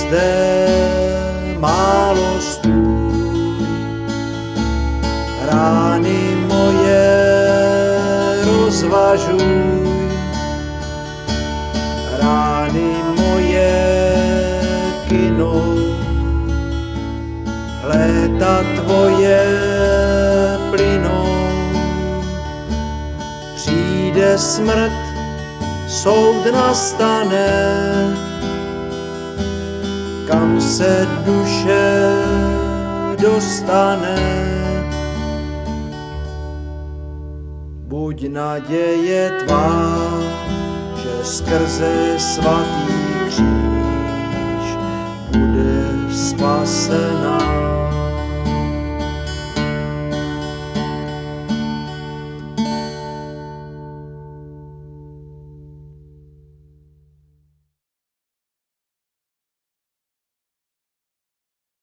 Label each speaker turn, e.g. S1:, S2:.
S1: zde málo stůj. Rány moje rozvažuj, rány moje kynou, léta tvoje plynou. Přijde smrt, soud nastane, kam se duše dostane. Buď naděje tvá, že skrze svatý